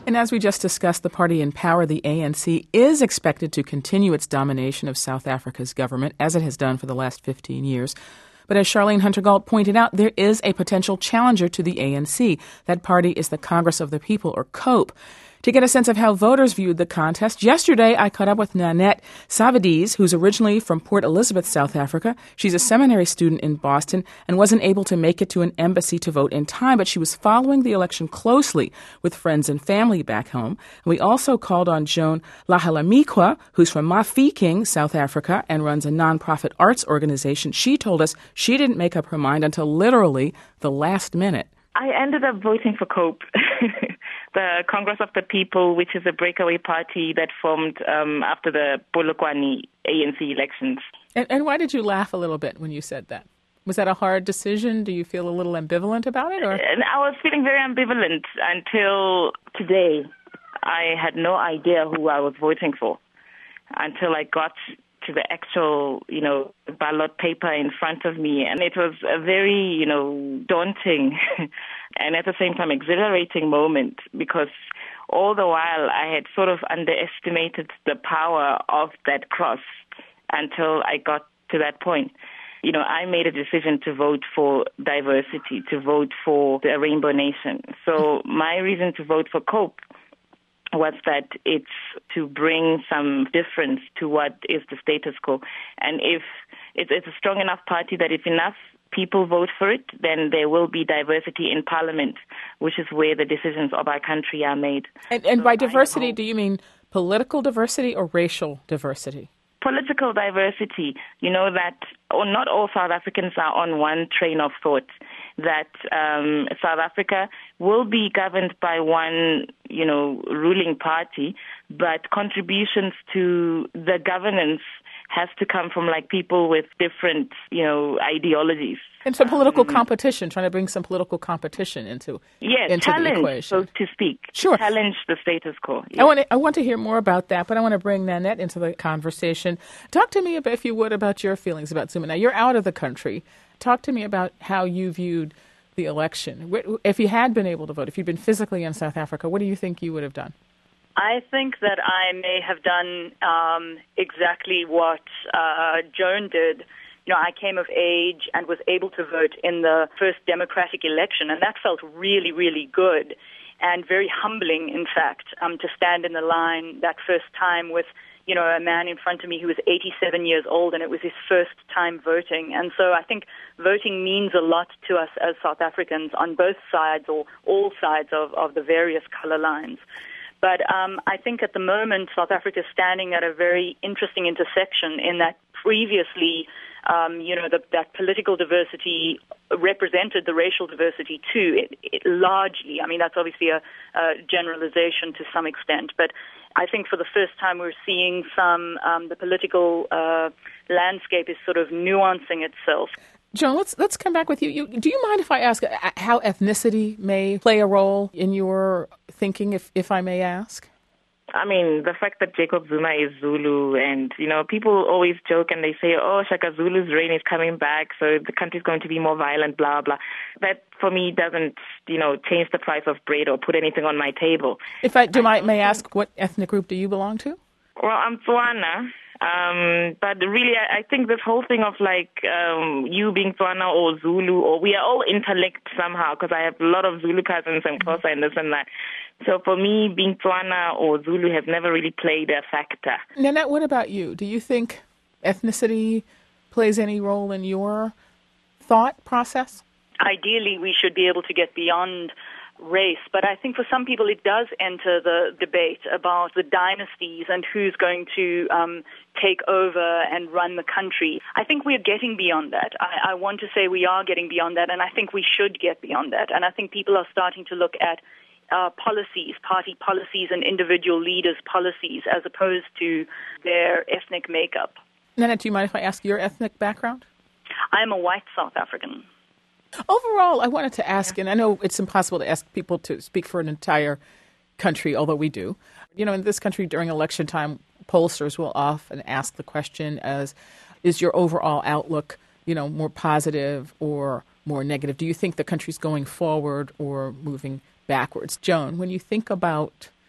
And as we just discussed, the party in power, the ANC, is expected to continue its domination of South Africa's government, as it has done for the last 15 years. But as Charlene Hunter-Gault pointed out, there is a potential challenger to the ANC. That party is the Congress of the People, or COPE. To get a sense of how voters viewed the contest, yesterday I caught up with Nanette Savadies, who's originally from Port Elizabeth, South Africa. She's a seminary student in Boston and wasn't able to make it to an embassy to vote in time, but she was following the election closely with friends and family back home. And we also called on Joan Lahalamikwa, who's from Mafeking, South Africa, and runs a nonprofit arts organization. She told us she didn't make up her mind until literally the last minute. I ended up voting for COPE, the Congress of the People, which is a breakaway party that formed after the Polokwane ANC elections. And why did you laugh a little bit when you said that? Was that a hard decision? Do you feel a little ambivalent about it? Or? I was feeling very ambivalent until today. I had no idea who I was voting for until I got to the actual, ballot paper in front of me. And it was a very, daunting and at the same time exhilarating moment, because all the while I had sort of underestimated the power of that cross until I got to that point. I made a decision to vote for diversity, to vote for the Rainbow Nation. So my reason to vote for COPE was that it's to bring some difference to what is the status quo. And if it's a strong enough party that if enough people vote for it, then there will be diversity in parliament, which is where the decisions of our country are made. And by diversity, do you mean political diversity or racial diversity? Political diversity, that not all South Africans are on one train of thought, that South Africa will be governed by one, ruling party, but contributions to the governance has to come from people with different, ideologies. And some political competition, trying to bring some political competition into challenge, the equation. So to speak. Sure. Challenge the status quo. Yes. I want to hear more about that, but I want to bring Nanette into the conversation. Talk to me, if you would, about your feelings about Zuma. Now, you're out of the country. Talk to me about how you viewed the election. If you had been able to vote, if you'd been physically in South Africa, what do you think you would have done? I think that I may have done exactly what Joan did. I came of age and was able to vote in the first democratic election, and that felt really, really good and very humbling, in fact, to stand in the line that first time with, a man in front of me who was 87 years old, and it was his first time voting. And so I think voting means a lot to us as South Africans on both sides or all sides of the various color lines. But I think at the moment, South Africa is standing at a very interesting intersection in that previously, that political diversity represented the racial diversity too. It largely, that's obviously a generalization to some extent, but I think for the first time we're seeing the political landscape is sort of nuancing itself. Joan, let's come back with you. Do you mind if I ask how ethnicity may play a role in your thinking, if I may ask? The fact that Jacob Zuma is Zulu, and, people always joke and they say, Shaka Zulu's reign is coming back, so the country's going to be more violent, blah, blah. That, for me, doesn't, change the price of bread or put anything on my table. If I may ask, what ethnic group do you belong to? Well, I'm Tswana. But really, I think this whole thing of you being Tswana or Zulu, or we are all interlinked somehow, because I have a lot of Zulu cousins and Xhosa and this and that. So for me, being Tswana or Zulu has never really played a factor. Nanette, what about you? Do you think ethnicity plays any role in your thought process? Ideally, we should be able to get beyond race, but I think for some people it does enter the debate about the dynasties and who's going to take over and run the country. I think we're getting beyond that. I want to say we are getting beyond that, and I think we should get beyond that. And I think people are starting to look at policies, party policies and individual leaders' policies as opposed to their ethnic makeup. Nanette, do you mind if I ask your ethnic background? I'm a white South African. Overall, I wanted to ask, and I know it's impossible to ask people to speak for an entire country, although we do. In this country during election time, pollsters will often ask the question is your overall outlook, more positive or more negative? Do you think the country's going forward or moving backwards? Joan, when you think about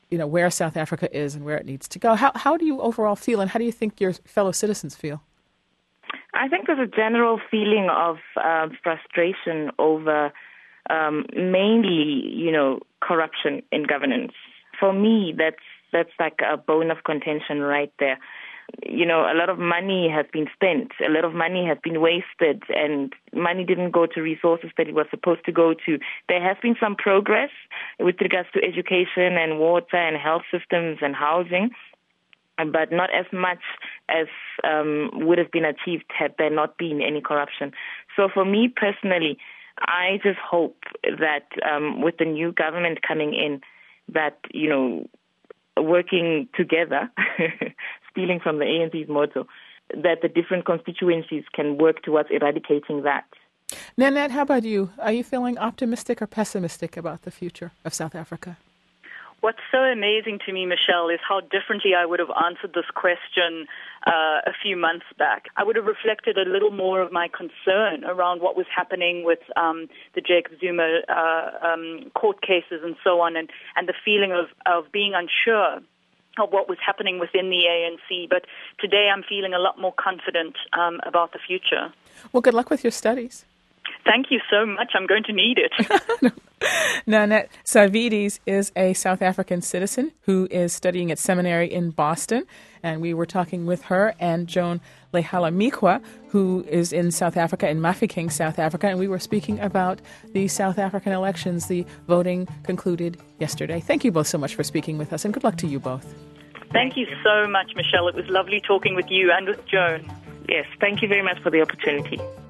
where South Africa is and where it needs to go. How do you overall feel, and how do you think your fellow citizens feel? I think there's a general feeling of frustration over mainly, corruption in governance. For me, that's like a bone of contention right there. A lot of money has been spent, a lot of money has been wasted, and money didn't go to resources that it was supposed to go to. There has been some progress with regards to education and water and health systems and housing, but not as much as would have been achieved had there not been any corruption. So for me personally, I just hope that with the new government coming in, that, working together, stealing from the ANC's motto, that the different constituencies can work towards eradicating that. Nanette, how about you? Are you feeling optimistic or pessimistic about the future of South Africa? What's so amazing to me, Michelle, is how differently I would have answered this question a few months back. I would have reflected a little more of my concern around what was happening with the Jacob Zuma court cases and so on, and the feeling of being unsure of what was happening within the ANC. But today I'm feeling a lot more confident about the future. Well, good luck with your studies. Thank you so much. I'm going to need it. Nanette Savides is a South African citizen who is studying at seminary in Boston, and we were talking with her and Joan Lehala-Mikwa, who is in South Africa, in Mafeking, South Africa, and we were speaking about the South African elections. The voting concluded yesterday. Thank you both so much for speaking with us, and good luck to you both. Thank you so much, Michelle. It was lovely talking with you and with Joan. Yes, thank you very much for the opportunity.